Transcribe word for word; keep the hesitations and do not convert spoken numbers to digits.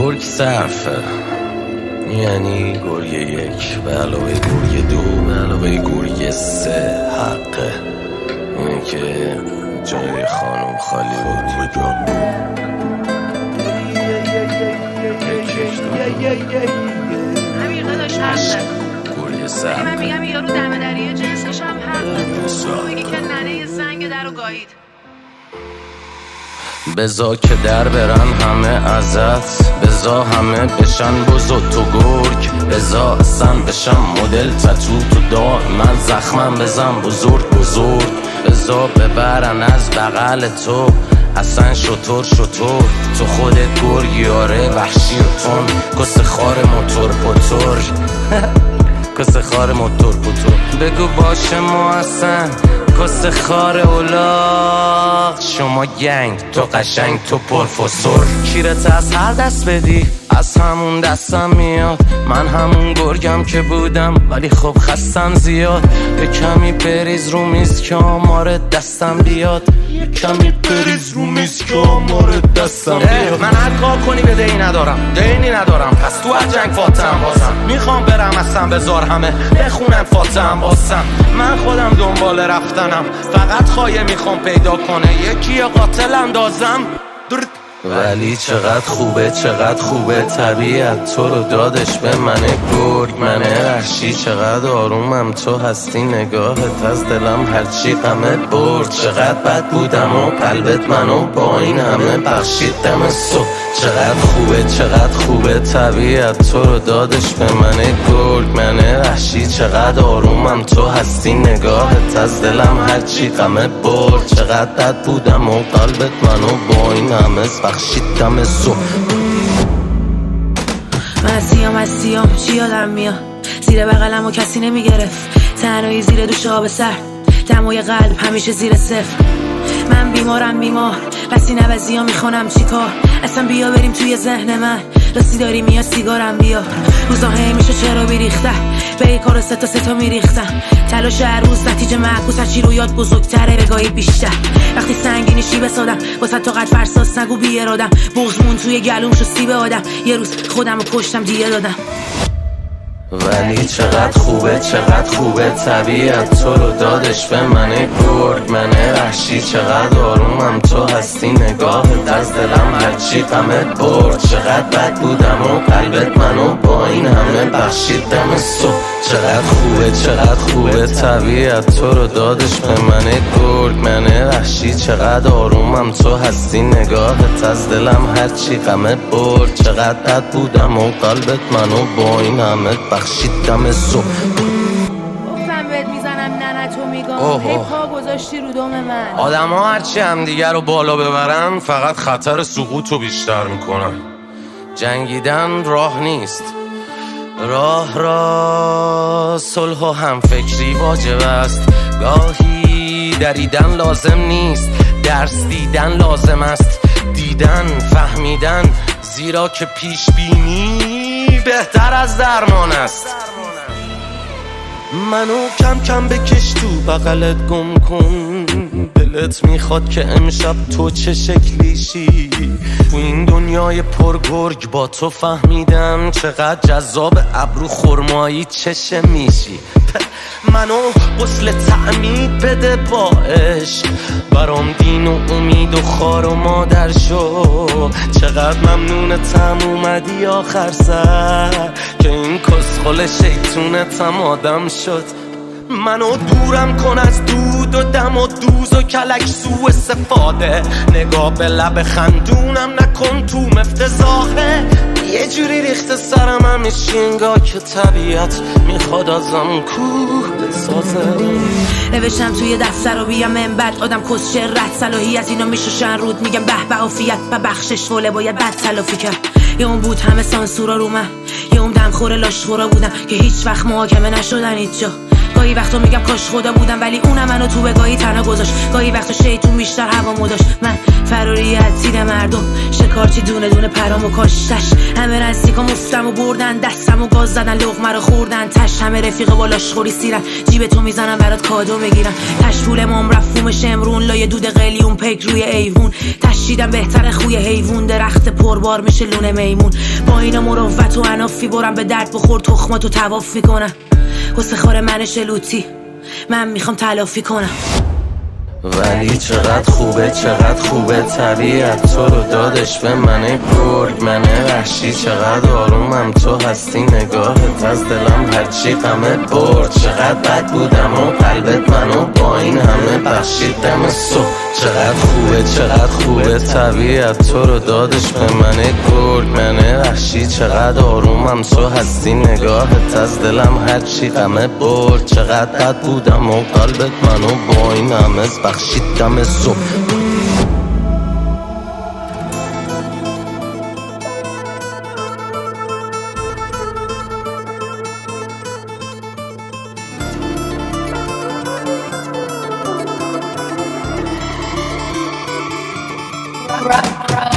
گرگ صرفه، یعنی گرگ یک به علاوه گرگ دو به علاوه گرگ سه حقه. اینه که جای خانم خالی بود. امیر داداش حقه. گرگ صرفه. من میگم یارو دم دریه جنسش هم حقه. میگی که ننه یه زنگ در رو گایید. بزا که در برن همه ازت، بزا همه بشن بزرگ تو گرگ، بزا اصلا بشن مدل تتو تو دار من زخمم بزن بزرگ بزرگ، بزا ببرن از بغل تو اصلا شطور شطور، تو خودت گرگی آره وحشی و تون، کس خار موتور پوتور کس خار موتور پوتور، بگو باشه ما اصلا کس خار اولاغ، شما گنگ تو قشنگ تو پرفسور، کیرت از هر دست بدی از همون دستم میاد، من همون گرگم که بودم ولی خب خستم زیاد، یه کمی بریز رو میز که آمار دستم بیاد، یه کمی بریز رو میز که آمار دستم بیاد. من هر کار کنی به دینی ندارم دینی ندارم، پس تو هر جنگ فاتحم بازم، میخوام برم اصلا بذار همه بخونن فاتحم بازم، من خودم دنبال رفتنم، فقط خواهی میخوام پیدا کنه یکی قاتل اندازم. ولی چقدر خوبه چقدر خوبه طبیعت تو رو دادش به من گرگ، من وحشی چقدر آرومم تو هستی نگاهت از دلم هرچی غمه برد، چقدر بد بودم و قلبت منو با این همه بخشید دم صبح، چقدر خوبه چقدر خوبه طبیعت تو رو دادش به من گرگ، من وحشی چقدر آرومم تو هستی نگاهت از دلم هرچی غمه برد، چقدر بد بودم و قلبت منو با این همه بخشیدم صبح. من از سیام از سیام چی یادم میاد، زیر بغلم و کسی نمیگرفت، تنهایی زیر دوش آب سر، دمای قلب همیشه زیر صفر، من بیمارم بیمار رسی نوزی ها میخونم چی کار، اصلا بیا بریم توی ذهن من، رسی داری میاد سیگارم بیا، روزا هی میشه چرا بیریختن، به یک کارو ستا ستا میریختن، تلاش هر روز نتیجه معکوس هرچی رویات بزرگتره بگاهی بیشتر، وقتی سنگینی شی بسادم واسه تا قد فرساس نگو بی ارادم، بغزمون توی گلوم شو سیب آدم، یه روز خودم رو کشتم دیگه دادم. ولی چقدر خوبه چقدر خوبه طبیعت تو رو دادش به من گرگ، من وحشی چقدر آرومم تو هستی نگاهت از دلم هرچی غمت برد، چقدر بد بودم و قلبت منو با این همه بخشید دم صبح، چقدر خوبه چقدر خوبه طبیعت تو رو دادش به من گرگ، من وحشی چقدر آرومم تو هستی نگاهت از دلم هرچی غمت برد، چقدر بد بودم و قلبت منو با این همه بخشیدم صبح. گفتم بهت میزنم ننه تو میگم هی پا گذاشتی رو دم من. آدم ها هرچی هم دیگر رو بالا ببرن فقط خطر سقوط رو بیشتر میکنن، جنگیدن راه نیست، راه را صلح و همفکری واجب است، گاهی دریدن لازم نیست، درس دیدن لازم است، دیدن فهمیدن، زیرا که پیش بینی بهتر از درمان است. منو کم کم بکش تو بغلت گم کن، دلت میخواد که امشب تو چه شکلیشی، تو این دنیای پرگرگ با تو فهمیدم چقدر جذاب ابرو خرمایی چشه میشی، منو غسل تعمید بده با عشق، برام دین و امید و خار و مادر شو، چقدر ممنونتم اومدی آخر سر که این کسخل شیطونتم آدم شد، منو دورم کن از دود و دم و دوز و کلک سو استفاده، نگاه به لب خندونم نکن تو مفتزاهه، یه جوری ریخت سرم همیشه انگاه که طبیعت میخواد ازم کوه بسازه. نوشتم توی دفتر و بیام منبر آدم کسچه رد صلاحی از اینا میشوشن رود، میگم به به عافیت و بخشش فوله باید بد تلافی کرد، یه اون بود همه سانسورا رو من، یه اون دمخور لاشخورا بودم که هیچ وقت محاکمه نشدن هیچ جا، گاهی وقتا میگم کاش خدا بودم ولی اونم منو تو بگاهی تنها گذاشت. گاهی وقتا شیطون بیشتر هوامو داشت. من فراریت تیر مردم شکارچی دونه دونه پرامو کاشتش. همه نزدیکا مفتم و بردن دستم و گاز زدن لقمه رو خوردن تش. همه رفیق بالاش خوری سیرن جیب تو میزنم برات کادو میگیرم تش. پول مام رفوم شمرون لای دود قلیون پک روی ایوون تشیدم بهتر خوی حیوون درخت پربار میشه لونه میمون. با اینا مروت و انافی برم به درد بخور تخماتو طواف میکنم. قصه خور من شلوتی من میخوام تلافی کنم. ولی چقدر خوبه چقدر خوبه طبیعت تو رو دادش به من گرگ. من وحشی چقدر آرومم تو هستی نگاهت از دلم هرچی غمه برد. چقدر بد بودم و قلبت منو با این همه بخشید دم صبح. چقدر خوبه چقدر خوبه طبیعت تو رو دادش به من گرگ. من وحشی چقدر آرومم تو هستی نگاهت از دلم هرچی غمه برد. چقدر بد بودم و قلبت منو با این همه بخشید دم صبح. Rock, rock.